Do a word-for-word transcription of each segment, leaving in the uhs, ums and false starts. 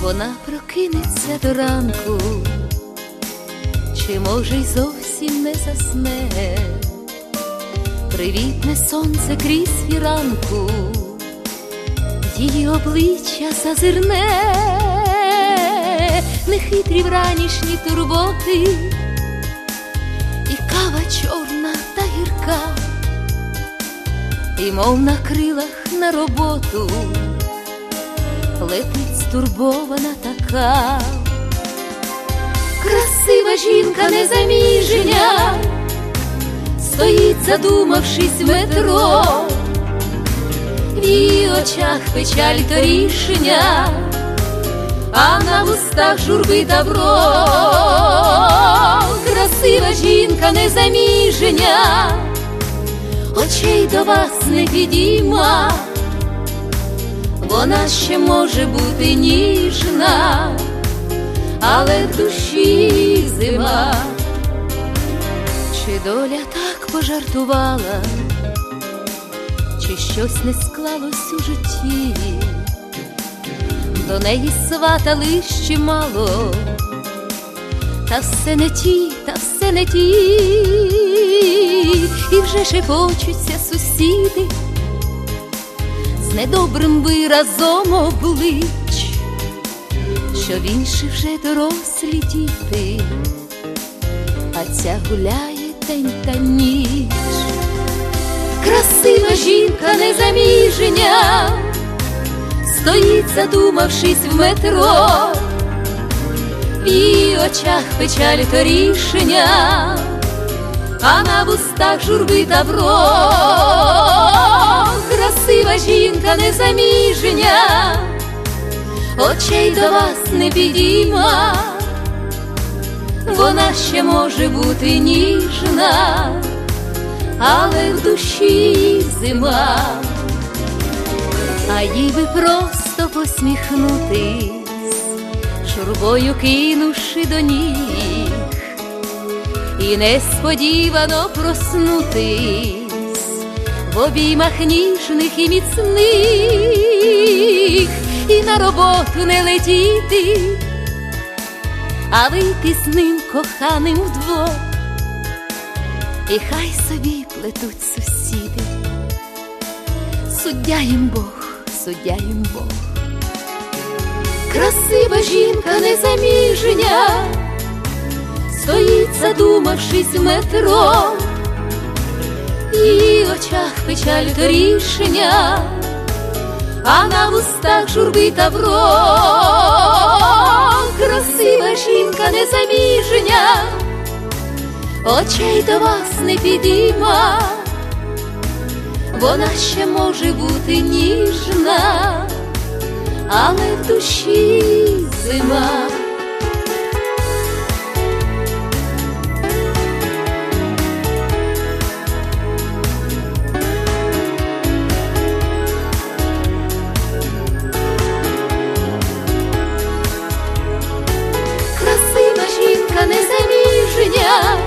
Вона прокинеться до ранку, чи може й зовсім не засне, привітне сонце крізь фіранку, її обличчя зазирне, нехитрі вранішні турботи, і кава чорна та гірка, і мов на крилах на роботу летить стурбована така. Красива жінка незаміжня стоїть, задумавшись в метро, в її очах печаль торішня, а на вустах журби добро. Красива жінка незаміжня очей до вас не підійма, вона ще може бути ніжна, але в душі зима. Чи доля так пожартувала, чи щось не склалось у житті, до неї сватали ще мало, та все не ті, та все не ті, і вже шепочуться сусіди з недобрим виразом облич, що в інших вже дорослі діти, а ця гуляє день та ніч. Красива жінка незаміжня стоїть, задумавшись в метро, в її очах печаль торішня, а на вустах журби добро. Красива жінка незаміжня очей до вас не підійма, вона ще може бути ніжна, але в душі зима. А їй би просто посміхнутись, журбою кинувши до ніг, і несподівано проснутись в обіймах ніжних і міцних, і на роботу не летіти, а вийти з ним коханим вдвох, і хай собі плетуть сусіди, суддя їм Бог, суддя їм Бог. Красива жінка незаміжня стоїть, задумавшись в метро, в її очах печаль торішня, а на вустах журби тавро. Красива жінка незаміжня очей до вас не підійма, вона ще може бути ніжна, але в душі зима. Красива жінка незаміжня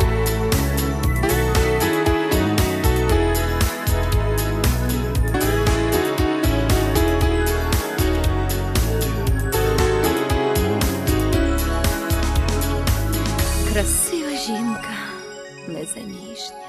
красива жінка незаміжня.